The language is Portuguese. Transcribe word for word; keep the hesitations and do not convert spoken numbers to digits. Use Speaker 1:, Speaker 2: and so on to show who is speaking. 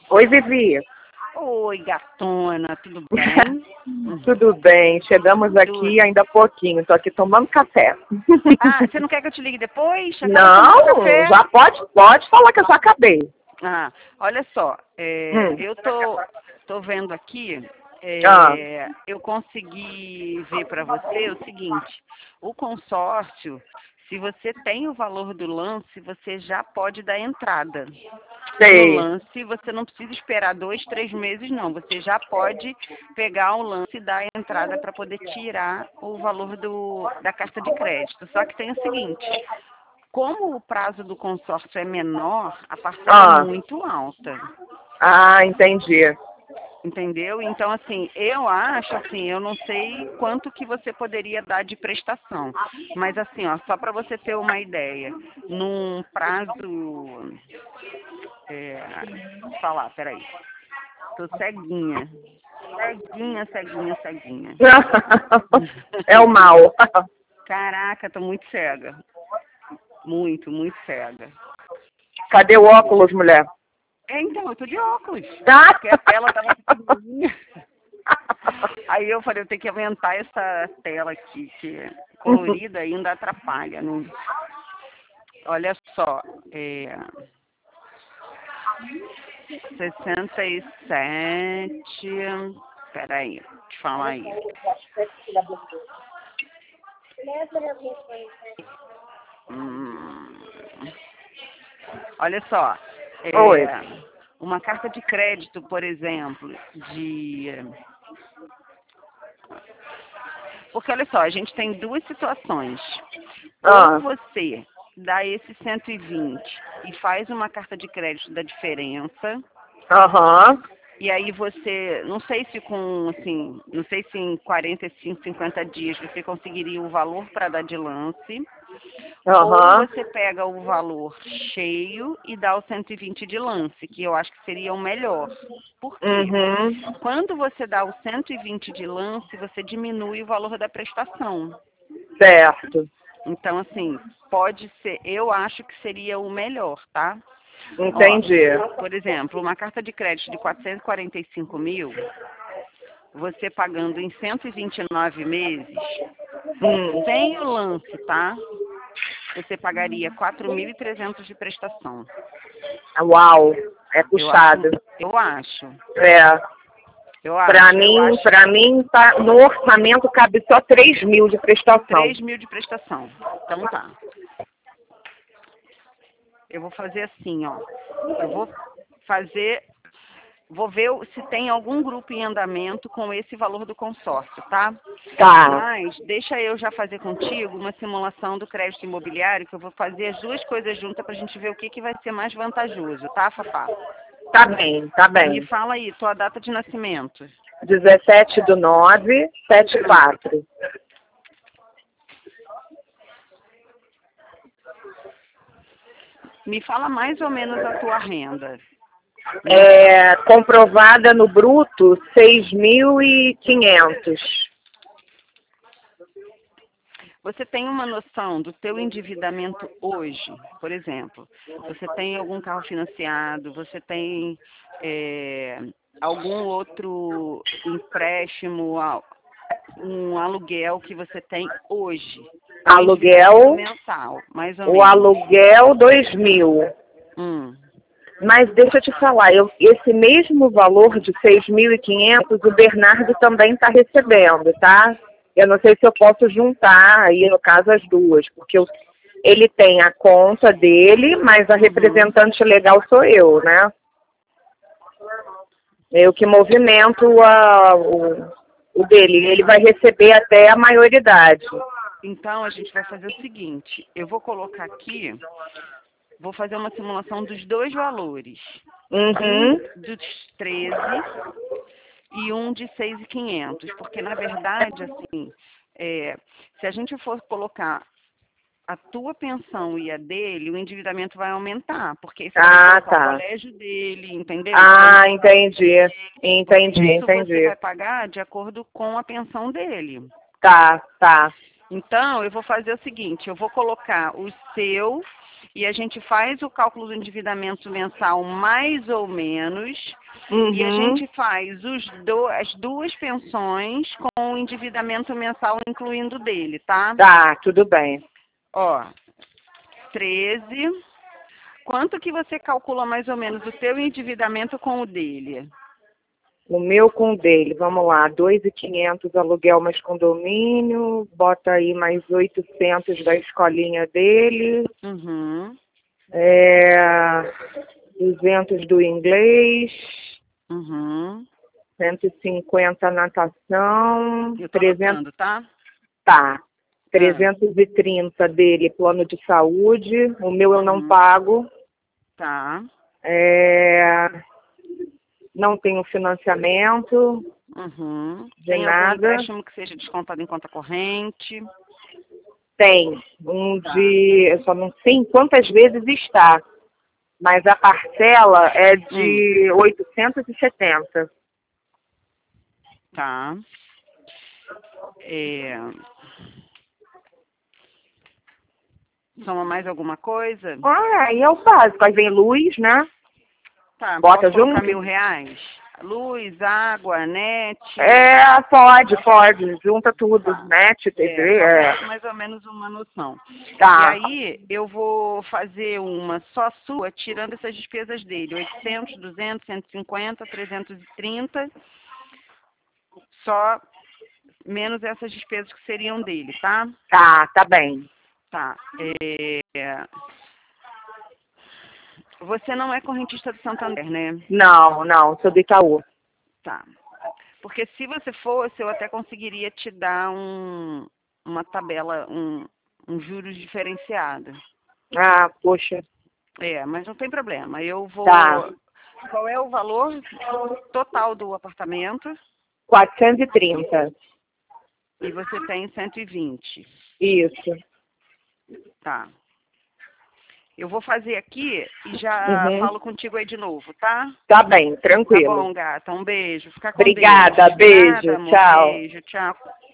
Speaker 1: Oi, Vivi.
Speaker 2: Oi, gatona, tudo bem?
Speaker 1: Tudo bem, chegamos
Speaker 2: Tudo.
Speaker 1: aqui ainda há pouquinho, estou aqui tomando café.
Speaker 2: Ah, você não quer que eu te ligue depois? Já
Speaker 1: Não,
Speaker 2: café?
Speaker 1: já pode, pode falar que eu já acabei.
Speaker 2: Ah, olha só, é,
Speaker 1: Hum.
Speaker 2: eu tô, tô vendo aqui,
Speaker 1: Ah,
Speaker 2: é, eu consegui ver para você o seguinte, o consórcio, se você tem o valor do lance, você já pode dar entrada. No
Speaker 1: sei.
Speaker 2: lance, você não precisa esperar dois, três meses, não. Você já pode pegar o lance e dar a entrada para poder tirar o valor do, da carta de crédito. Só que tem o seguinte, como o prazo do consórcio é menor, a parcela é
Speaker 1: Ah,
Speaker 2: muito alta.
Speaker 1: ah, entendi.
Speaker 2: Entendeu? Então, assim, eu acho, assim, eu não sei quanto que você poderia dar de prestação. Mas, assim, ó, só para você ter uma ideia, num prazo... É, falar, peraí. Tô ceguinha. Ceguinha, ceguinha, ceguinha.
Speaker 1: É o mal.
Speaker 2: Caraca, tô muito cega. Muito, muito cega.
Speaker 1: Cadê o óculos, mulher?
Speaker 2: É, então, eu tô de óculos.
Speaker 1: Ah.
Speaker 2: Porque a tela tava pequenininha. Aí eu falei, eu tenho que aumentar essa tela aqui, que é colorida ainda atrapalha. Não... Olha só, é... sessenta e sete... Peraí, deixa eu falar aí. Hum... Olha só,
Speaker 1: Oi.
Speaker 2: é... uma carta de crédito, por exemplo, de... Porque olha só, a gente tem duas situações.
Speaker 1: Ah.
Speaker 2: Ou você dá esse cento e vinte e faz uma carta de crédito da diferença,
Speaker 1: Aham.
Speaker 2: e aí você, não sei se com, assim, não sei se em quarenta e cinco, cinquenta dias você conseguiria o valor para dar de lance, ou
Speaker 1: Aham.
Speaker 2: você pega o valor cheio e dá o cento e vinte de lance, que eu acho que seria o melhor. Por quê?
Speaker 1: Uhum.
Speaker 2: Quando você dá o cento e vinte de lance, você diminui o valor da prestação.
Speaker 1: Certo.
Speaker 2: Então, assim, pode ser, eu acho que seria o melhor, tá?
Speaker 1: Entendi.
Speaker 2: Ó, por exemplo, uma carta de crédito de quatrocentos e quarenta e cinco mil, você pagando em cento e vinte e nove meses,
Speaker 1: Hum.
Speaker 2: sem o lance, tá? Você pagaria quatro mil e trezentos de prestação.
Speaker 1: Uau, é
Speaker 2: Eu acho,
Speaker 1: puxado.
Speaker 2: eu acho,
Speaker 1: É.
Speaker 2: eu
Speaker 1: Pra
Speaker 2: acho, eu
Speaker 1: mim,
Speaker 2: acho
Speaker 1: pra mim tá, no orçamento cabe só três mil de prestação.
Speaker 2: três mil de prestação. Então tá. Eu vou fazer assim, ó. Eu vou fazer, vou ver se tem algum grupo em andamento com esse valor do consórcio, tá?
Speaker 1: Tá,
Speaker 2: Mas deixa eu já fazer contigo uma simulação do crédito imobiliário, que eu vou fazer as duas coisas juntas para a gente ver o que, que vai ser mais vantajoso, tá, Fafá?
Speaker 1: tá bem, tá
Speaker 2: Me
Speaker 1: bem.
Speaker 2: fala aí, tua data de nascimento.
Speaker 1: dezessete do nove, setenta e quatro.
Speaker 2: Me fala mais ou menos a tua renda.
Speaker 1: É, comprovada no bruto, seis mil e quinhentos.
Speaker 2: Você tem uma noção do teu endividamento hoje? Por exemplo, você tem algum carro financiado, você tem é, algum outro empréstimo, al- um aluguel que você tem hoje? O endividamento
Speaker 1: Aluguel,
Speaker 2: mensal, mais ou
Speaker 1: o
Speaker 2: menos.
Speaker 1: aluguel dois mil.
Speaker 2: Hum.
Speaker 1: Mas deixa eu te falar, eu, esse mesmo valor de seis mil e quinhentos o Bernardo também está recebendo, tá? Eu não sei se eu posso juntar aí, no caso, as duas, porque eu, ele tem a conta dele, mas a
Speaker 2: Uhum.
Speaker 1: representante legal sou eu, né? Eu que movimento a, o, o dele. Ele vai receber até a maioridade.
Speaker 2: Então, a gente vai fazer o seguinte, eu vou colocar aqui, vou fazer uma simulação dos dois valores. Um
Speaker 1: Uhum.
Speaker 2: dos treze e um de seis mil e quinhentos, porque na verdade, assim, é, se a gente for colocar a tua pensão e a dele, o endividamento vai aumentar, porque aí você vai ter que
Speaker 1: Ah,
Speaker 2: colocar o
Speaker 1: tá.
Speaker 2: colégio dele, entendeu? Você vai
Speaker 1: Ah,
Speaker 2: endividar
Speaker 1: entendi.
Speaker 2: porque
Speaker 1: Entendi,
Speaker 2: isso você
Speaker 1: entendi.
Speaker 2: vai pagar de acordo com a pensão dele.
Speaker 1: Tá, tá.
Speaker 2: Então, eu vou fazer o seguinte, eu vou colocar o seu e a gente faz o cálculo do endividamento mensal mais ou menos,
Speaker 1: Uhum.
Speaker 2: e a gente faz os do, as duas pensões com o endividamento mensal incluindo dele, tá?
Speaker 1: Tá, tudo bem.
Speaker 2: Ó, treze. Quanto que você calcula mais ou menos o teu endividamento com o dele?
Speaker 1: O meu com o dele, vamos lá, dois mil e quinhentos aluguel mais condomínio, bota aí mais oitocentos da escolinha dele,
Speaker 2: Uhum,
Speaker 1: é, duzentos do inglês,
Speaker 2: uhum.
Speaker 1: cento e cinquenta natação,
Speaker 2: Eu tô
Speaker 1: trezentos,
Speaker 2: anotando, tá?
Speaker 1: tá, trezentos e trinta dele plano de saúde, o meu eu não
Speaker 2: Uhum.
Speaker 1: pago,
Speaker 2: Tá.
Speaker 1: é, não tenho financiamento
Speaker 2: Uhum.
Speaker 1: de
Speaker 2: Tem algum
Speaker 1: nada.
Speaker 2: empréstimo que seja descontado em conta corrente?
Speaker 1: Tem, um
Speaker 2: Tá.
Speaker 1: de, eu só não sei em quantas vezes está, mas a parcela é
Speaker 2: Hum,
Speaker 1: de oitocentos e setenta.
Speaker 2: tá. É... Soma mais alguma coisa?
Speaker 1: Ah, aí é o básico, aí vem luz, né?
Speaker 2: Tá,
Speaker 1: Bota
Speaker 2: posso colocar
Speaker 1: junto?
Speaker 2: mil reais? Luz, água, net.
Speaker 1: É, pode, pode, junta tudo,
Speaker 2: Tá.
Speaker 1: net,
Speaker 2: É,
Speaker 1: T V,
Speaker 2: só
Speaker 1: é.
Speaker 2: para mais ou menos uma noção. E
Speaker 1: Tá,
Speaker 2: aí eu vou fazer uma só sua, tirando essas despesas dele. oitocentos, duzentos, cento e cinquenta, trezentos e trinta. Só menos essas despesas que seriam dele, tá?
Speaker 1: tá, tá bem.
Speaker 2: Tá. É... Você não é correntista do Santander, né?
Speaker 1: Não, não, sou do Itaú.
Speaker 2: Tá. Porque se você fosse, eu até conseguiria te dar um, uma tabela, um, um juros diferenciado.
Speaker 1: Ah, poxa,
Speaker 2: É, mas não tem problema. Eu vou.
Speaker 1: tá,
Speaker 2: Qual é o valor total do apartamento?
Speaker 1: quatrocentos e trinta,
Speaker 2: E você tem cento e vinte.
Speaker 1: isso.
Speaker 2: Tá. Eu vou fazer aqui e já
Speaker 1: Uhum.
Speaker 2: falo contigo aí de novo, tá?
Speaker 1: Tá bem,
Speaker 2: Tá
Speaker 1: tranquilo.
Speaker 2: bom, gata. Um beijo. Fica com
Speaker 1: Obrigada,
Speaker 2: Deus.
Speaker 1: beijo,
Speaker 2: Nada, amor.
Speaker 1: tchau.
Speaker 2: Beijo. Tchau.